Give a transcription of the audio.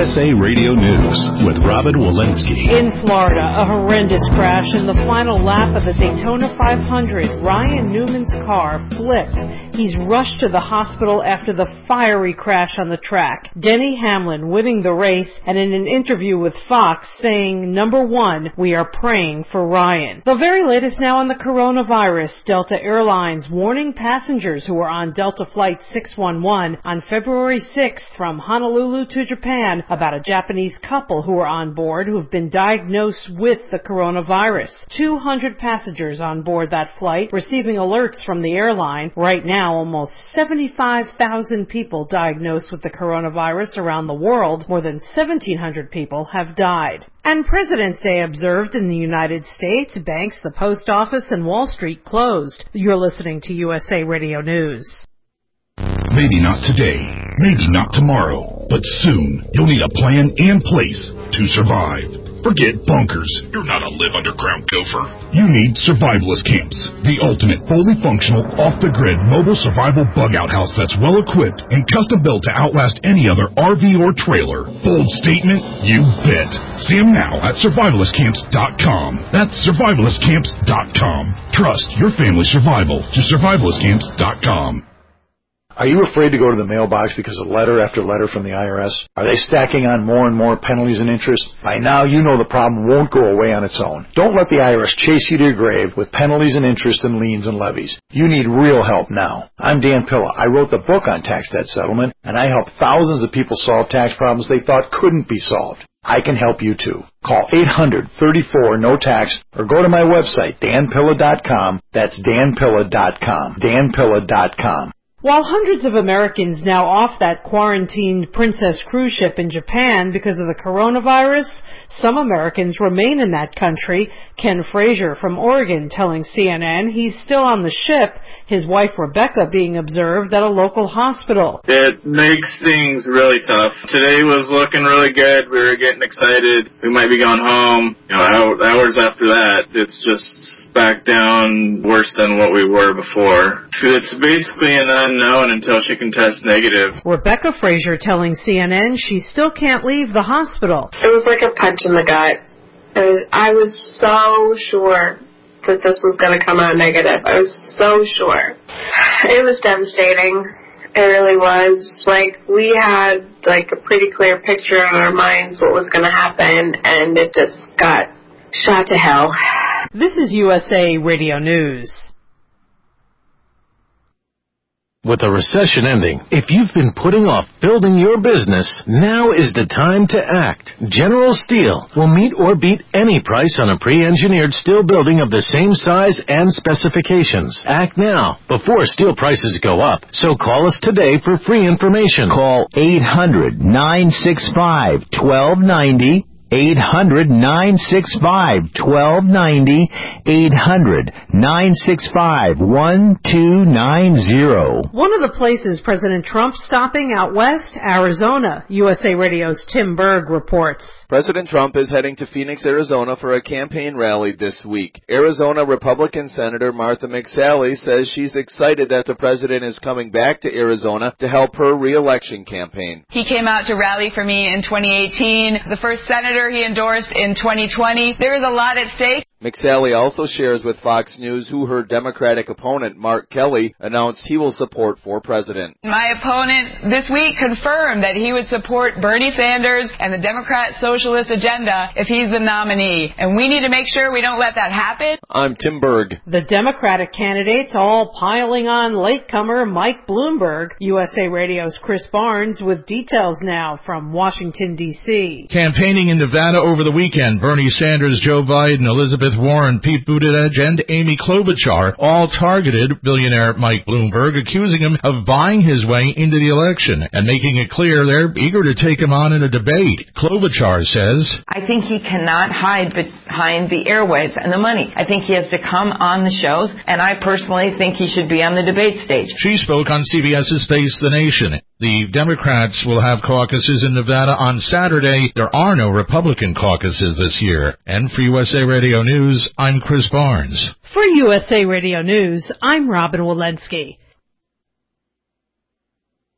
USA Radio News with Robin Walensky. In Florida, a horrendous crash in the final lap of the Daytona 500. Ryan Newman's car flipped. He's rushed to the hospital after the fiery crash on the track. Denny Hamlin winning the race, and in an interview with Fox saying, "Number one, we are praying for Ryan." The very latest now on the coronavirus. Delta Airlines warning passengers who were on Delta Flight 611 on February 6th from Honolulu to Japan about a Japanese couple who were on board who have been diagnosed with the coronavirus. 200 passengers on board that flight receiving alerts from the airline. Right now, almost 75,000 people diagnosed with the coronavirus around the world. More than 1,700 people have died. And President's Day observed in the United States. Banks, the post office, and Wall Street closed. You're listening to USA Radio News. Maybe not today, maybe not tomorrow, but soon you'll need a plan in place to survive. Forget bunkers. You're not a live-underground gopher. You need survivalist camps, the ultimate fully functional, off-the-grid mobile survival bug-out house that's well-equipped and custom-built to outlast any other RV or trailer. Bold statement? You bet. See them now at survivalistcamps.com. That's survivalistcamps.com. Trust your family's survival to survivalistcamps.com. Are you afraid to go to the mailbox because of letter after letter from the IRS? Are they stacking on more and more penalties and interest? By now, you know the problem won't go away on its own. Don't let the IRS chase you to your grave with penalties and interest and liens and levies. You need real help now. I'm Dan Pilla. I wrote the book on tax debt settlement, and I help thousands of people solve tax problems they thought couldn't be solved. I can help you too. Call 800-34-NO-TAX or go to my website, danpilla.com. That's danpilla.com. danpilla.com. While hundreds of Americans now off that quarantined Princess cruise ship in Japan because of the coronavirus, some Americans remain in that country. Ken Frazier from Oregon telling CNN he's still on the ship, his wife Rebecca being observed at a local hospital. It makes things really tough. Today was looking really good. We were getting excited. We might be going home. Hours after that, it's just back down worse than what we were before. It's basically an unknown until she can test negative. Rebecca Frazier telling CNN she still can't leave the hospital. It was like a punch in the gut. I was so sure that this was going to come out negative. I was so sure. It was devastating. It really was. We had, a pretty clear picture in our minds what was going to happen, and it just got shot to hell. This is USA Radio News. With a recession ending, if you've been putting off building your business, now is the time to act. General Steel will meet or beat any price on a pre-engineered steel building of the same size and specifications. Act now, before steel prices go up. So call us today for free information. Call 800-965-1290. 800-965-1290, 800-965-1290. One of the places President Trump's stopping out west, Arizona. USA Radio's Tim Berg reports. President Trump is heading to Phoenix, Arizona for a campaign rally this week. Arizona Republican Senator Martha McSally says she's excited that the president is coming back to Arizona to help her re-election campaign. He came out to rally for me in 2018, the first senator he endorsed in 2020. There is a lot at stake. McSally also shares with Fox News who her Democratic opponent, Mark Kelly, announced he will support for president. My opponent this week confirmed that he would support Bernie Sanders and the Democrat Socialist agenda if he's the nominee. And we need to make sure we don't let that happen. I'm Tim Berg. The Democratic candidates all piling on latecomer Mike Bloomberg. USA Radio's Chris Barnes with details now from Washington, D.C. Campaigning in Nevada over the weekend, Bernie Sanders, Joe Biden, Elizabeth Warren, Pete Buttigieg, and Amy Klobuchar all targeted billionaire Mike Bloomberg, accusing him of buying his way into the election and making it clear they're eager to take him on in a debate. Klobuchar says, I think he cannot hide behind the airwaves and the money. I think he has to come on the shows, and I personally think he should be on the debate stage. She spoke on CBS's Face the Nation. The Democrats will have caucuses in Nevada on Saturday. There are no Republican caucuses this year. And for USA Radio News, I'm Chris Barnes. For USA Radio News, I'm Robin Walensky.